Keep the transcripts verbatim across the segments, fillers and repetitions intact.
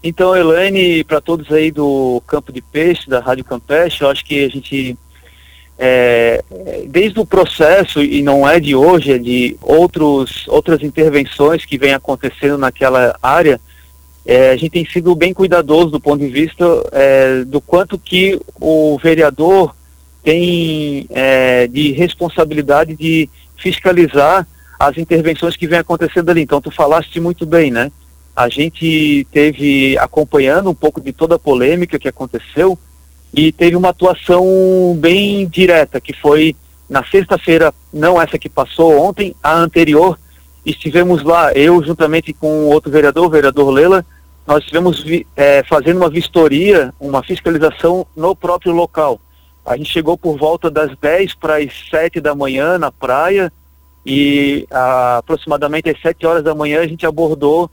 Então, Elaine, para todos aí do Campo de Peixe, da Rádio Campeche, eu acho que a gente, é, desde o processo, e não é de hoje, é de outros, outras intervenções que vêm acontecendo naquela área, é, a gente tem sido bem cuidadoso do ponto de vista é, do quanto que o vereador tem é, de responsabilidade de fiscalizar as intervenções que vêm acontecendo ali. Então, tu falaste muito bem, né? A gente teve acompanhando um pouco de toda a polêmica que aconteceu e teve uma atuação bem direta, que foi na sexta-feira, não essa que passou ontem, a anterior, estivemos lá, eu juntamente com outro vereador, o vereador Lela, nós estivemos é, fazendo uma vistoria, uma fiscalização no próprio local. A gente chegou por volta das dez para as sete da manhã na praia e a, aproximadamente às sete horas da manhã a gente abordou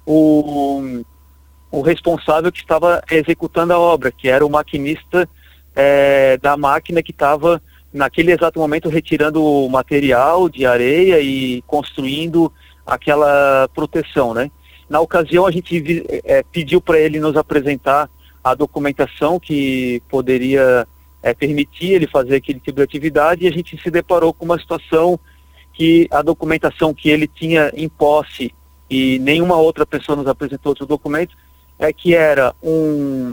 O, o responsável que estava executando a obra, que era o maquinista é, da máquina que estava, naquele exato momento, retirando o material de areia e construindo aquela proteção, né? Na ocasião, a gente é, pediu para ele nos apresentar a documentação que poderia é, permitir ele fazer aquele tipo de atividade, e a gente se deparou com uma situação que a documentação que ele tinha em posse e nenhuma outra pessoa nos apresentou outro documento, é que era um,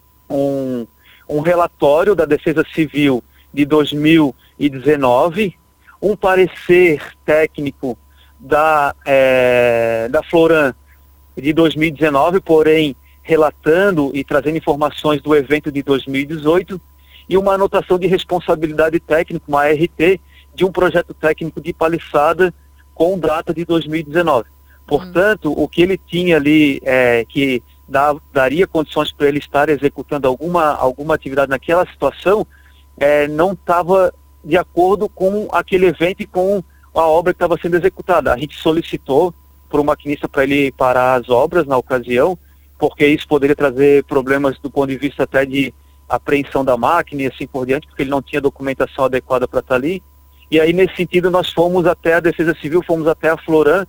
um, um relatório da Defesa Civil de dois mil e dezenove, um parecer técnico da, é, da Floran de dois mil e dezenove, porém relatando e trazendo informações do evento de dois mil e dezoito, e uma anotação de responsabilidade técnica, uma R T, de um projeto técnico de paliçada com data de dois mil e dezenove. Portanto, hum. o que ele tinha ali, é, que dá, daria condições para ele estar executando alguma, alguma atividade naquela situação, é, não estava de acordo com aquele evento e com a obra que estava sendo executada. A gente solicitou para o maquinista para ele parar as obras na ocasião, porque isso poderia trazer problemas do ponto de vista até de apreensão da máquina e assim por diante, porque ele não tinha documentação adequada para estar ali. E aí, nesse sentido, nós fomos até a Defesa Civil, fomos até a Floran,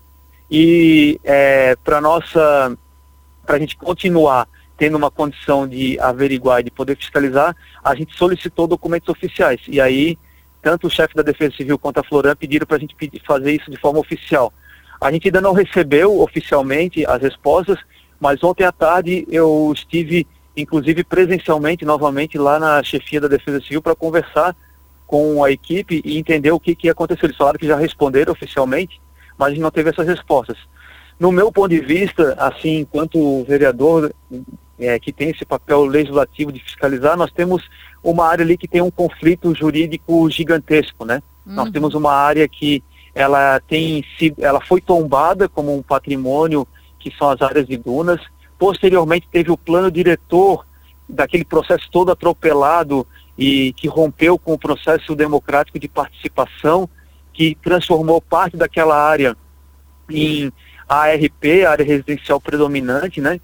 e é, para nossa, para a gente continuar tendo uma condição de averiguar e de poder fiscalizar, a gente solicitou documentos oficiais. E aí, tanto o chefe da Defesa Civil quanto a Floran pediram para a gente pedir, fazer isso de forma oficial. A gente ainda não recebeu oficialmente as respostas, mas ontem à tarde eu estive, inclusive presencialmente, novamente lá na chefia da Defesa Civil para conversar com a equipe e entender o que, que ia acontecer. Eles falaram que já responderam oficialmente, mas a gente não teve essas respostas. No meu ponto de vista, assim, enquanto vereador é, que tem esse papel legislativo de fiscalizar, nós temos uma área ali que tem um conflito jurídico gigantesco, né? Uhum. Nós temos uma área que ela tem sido, ela foi tombada como um patrimônio, que são as áreas de dunas. Posteriormente teve o plano diretor daquele processo todo atropelado e que rompeu com o processo democrático de participação, que transformou parte daquela área em A R P, área residencial predominante, né?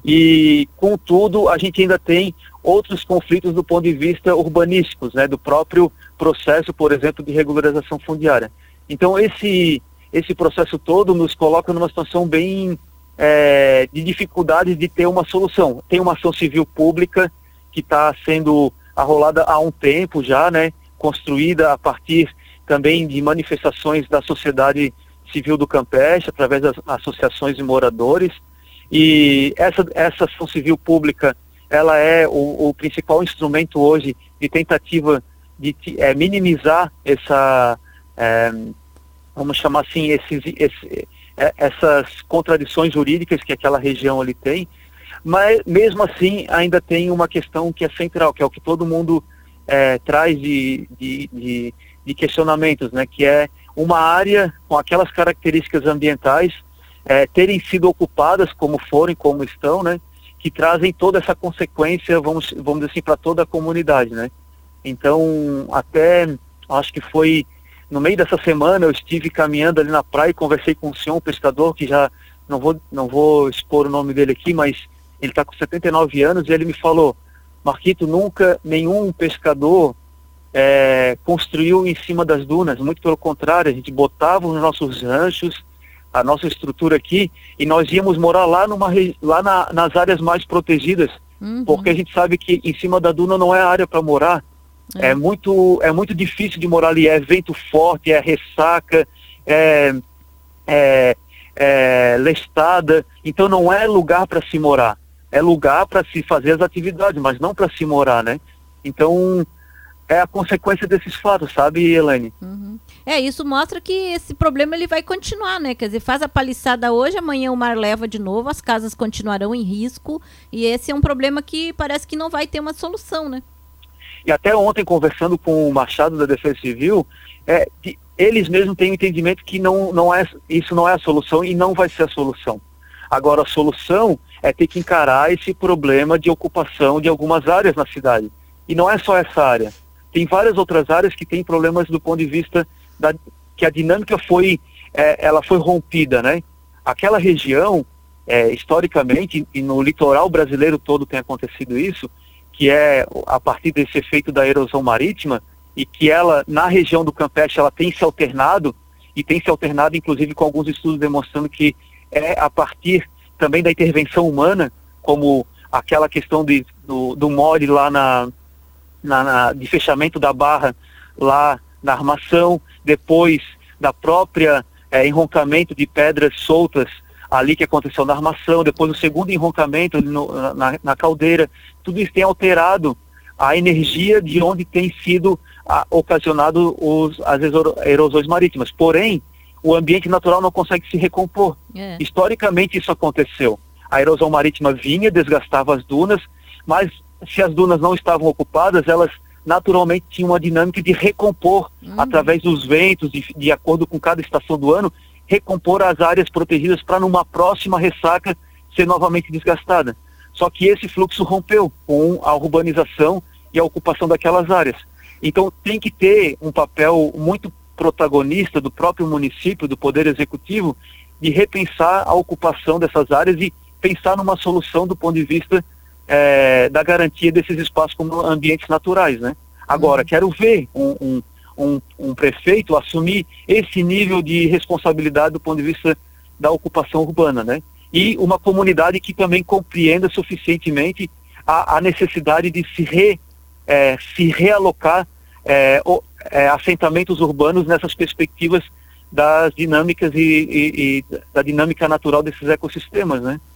E, contudo, a gente ainda tem outros conflitos do ponto de vista urbanísticos, né? Do próprio processo, por exemplo, de regularização fundiária. Então, esse, esse processo todo nos coloca numa situação bem é, de dificuldade de ter uma solução. Tem uma ação civil pública que está sendo arrolada há um tempo já, né? Construída a partir também de manifestações da sociedade civil do Campeche, através das associações de moradores, e essa, essa ação civil pública, ela é o, o principal instrumento hoje de tentativa de é, minimizar essa, é, vamos chamar assim, esses, esse, é, essas contradições jurídicas que aquela região ali tem, mas mesmo assim ainda tem uma questão que é central, que é o que todo mundo é, traz de, de, de de questionamentos, né, que é uma área com aquelas características ambientais é, terem sido ocupadas como forem, como estão, né, que trazem toda essa consequência, vamos, vamos dizer assim, para toda a comunidade, né. Então, até, acho que foi no meio dessa semana, eu estive caminhando ali na praia e conversei com um senhor, um pescador, que já, não vou, não vou expor o nome dele aqui, mas ele está com setenta e nove anos, e ele me falou: Marquito, nunca nenhum pescador É, construiu em cima das dunas, muito pelo contrário, a gente botava os nossos ranchos a nossa estrutura aqui, e nós íamos morar lá, numa, lá na, nas áreas mais protegidas, uhum. porque a gente sabe que em cima da duna não é área para morar. É. É, muito, é muito difícil de morar ali, é vento forte, é ressaca, é, é, é lestada, então não é lugar para se morar, é lugar para se fazer as atividades, mas não para se morar, né? Então, é a consequência desses fatos, sabe, Elaine? Uhum. É, isso mostra que esse problema ele vai continuar, né? Quer dizer, faz a paliçada hoje, amanhã o mar leva de novo, as casas continuarão em risco, e esse é um problema que parece que não vai ter uma solução, né? E até ontem, conversando com o Machado da Defesa Civil, é, que eles mesmos têm o entendimento que não, não é, isso não é a solução e não vai ser a solução. Agora, a solução é ter que encarar esse problema de ocupação de algumas áreas na cidade. E não é só essa área. Tem várias outras áreas que têm problemas do ponto de vista da, que a dinâmica foi, é, ela foi rompida, né? Aquela região, é, historicamente, e no litoral brasileiro todo tem acontecido isso, que é a partir desse efeito da erosão marítima, e que ela, na região do Campeche, ela tem se alternado, e tem se alternado, inclusive, com alguns estudos demonstrando que é a partir também da intervenção humana, como aquela questão de, do, do mole lá na, na, na, de fechamento da barra, lá na armação, depois da própria é, enroncamento de pedras soltas, ali que aconteceu na armação, depois o segundo enroncamento no, na, na caldeira, tudo isso tem alterado a energia de onde tem sido a, ocasionado os, as erosões marítimas. Porém, o ambiente natural não consegue se recompor. É. Historicamente isso aconteceu. A erosão marítima vinha, desgastava as dunas, mas se as dunas não estavam ocupadas, elas naturalmente tinham uma dinâmica de recompor, uhum. através dos ventos, de, de acordo com cada estação do ano, recompor as áreas protegidas para numa próxima ressaca ser novamente desgastada. Só que esse fluxo rompeu com a urbanização e a ocupação daquelas áreas. Então tem que ter um papel muito protagonista do próprio município, do Poder Executivo, de repensar a ocupação dessas áreas e pensar numa solução do ponto de vista é, da garantia desses espaços como ambientes naturais, né? Agora, uhum. quero ver um, um Um, um prefeito assumir esse nível de responsabilidade do ponto de vista da ocupação urbana, né? E uma comunidade que também compreenda suficientemente a, a necessidade de se, re, é, se realocar é, o, é, assentamentos urbanos nessas perspectivas das dinâmicas e, e, e da dinâmica natural desses ecossistemas, né?